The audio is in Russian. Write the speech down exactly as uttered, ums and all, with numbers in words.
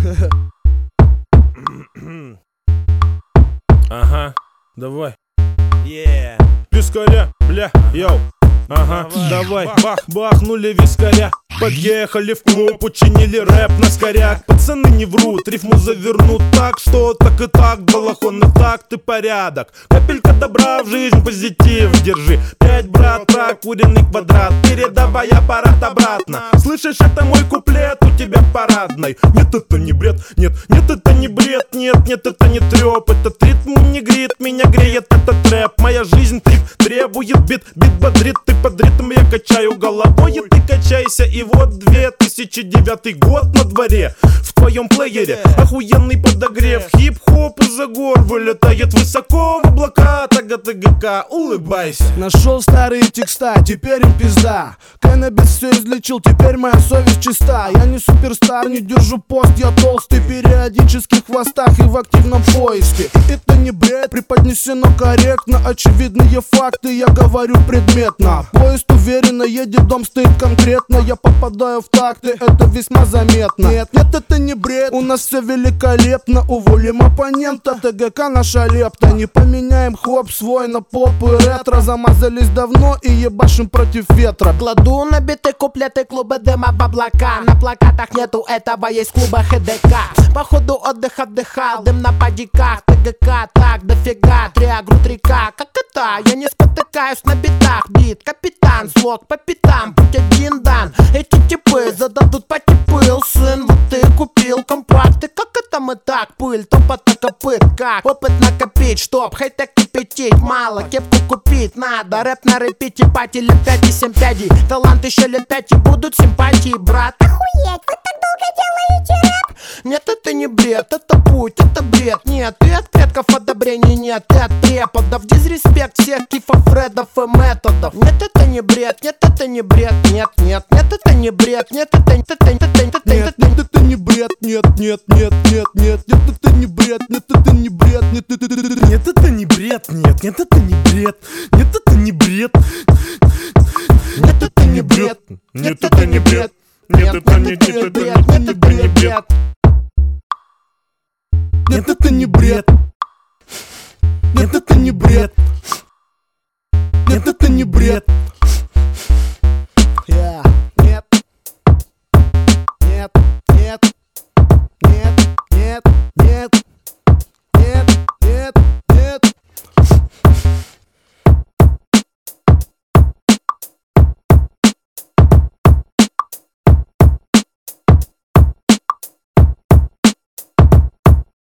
Ага, давай. Yeah. Вискаря, бля, йоу. Ага, давай, бах, бахнули вискаря. Подъехали в клуб, учинили рэп на скоряк. Пацаны не врут, рифму завернут так, что так и так, балахонный такт и порядок. Капелька добра в жизнь, позитив держи. Пять, брат, прокуренный квадрат, передавай аппарат обратно. Слышишь, это мой куплет, у тебя парадный. Нет, это не бред, нет, нет, это не бред. Нет, нет, это не трёп, этот ритм не греет, меня греет этот рэп. Моя жизнь трип требует бит, бит бодрит. Ты под ритм, я качаю головой, и ты качайся. И вот две тысячи девятый год на дворе. В твоем плеере охуенный подогрев. Хип-хоп из-за гор вылетает высоко в облака. Тага-тага-ка, улыбайся. Нашел старые текста, теперь им пизда. Каннабис все излечил, теперь моя совесть чиста. Я не суперстар, не держу пост, я толстый. Периодически в хвостах и в активном поиске. Это не бред, преподнесено корректно. Очевидные факты, я говорю предметно. Поезд уверенно едет, дом стоит конкретно. Я попадаю в такты, это весьма заметно. Нет, нет, это не бред, у нас все великолепно. Уволим оппонента, ТГК наша лепта. Не поменяем хлоп свой на поп и ретро. Замазались давно и ебашим против ветра. Кладу на биты куплеты клуба дыма в облака. На плакатах нету этого, есть клуба ХДК. По ходу отдых отдыхал, дым на падиках. ТГК так дофига, триагру три К. Как это? Я не спотыкаюсь на битах. Бит, капитан, слог по пятам, путь один дан. Эти типы зададут потипыл. Сын, вот ты купил компакты. Как это мы так? Пыль, топота копыт. Как? Опыт накопить, чтоб хай-тек кипятить. Мало, кепку купить надо. Рэп на репите, пати лет пять и семь пядей. Талант еще лет пять и будут симпатии, брат. Охуеть, вы так долго делаете рэп? Нет, это не бред, это путь, это бред. Нет, и от предков одобрений нет, и от преподов. Дизреспект всех кифов, фредов и методов. Нет, это не бред, нет, это не бред. Нет, нет, нет, это не бред. Нет, это не это, это, это, это, Нет, нет, это не бред. Нет, нет, нет, нет, нет, нет, это не бред. Нет, это не бред. Нет, это не бред. Нет, это не бред, нет, нет, это не бред. Нет, это не бред. Нет, это не бред. Нет, это не бред. Нет, это не бред. Нет, это не бред. Нет, это не бред. Нет, это не бред. Нет, это не бред.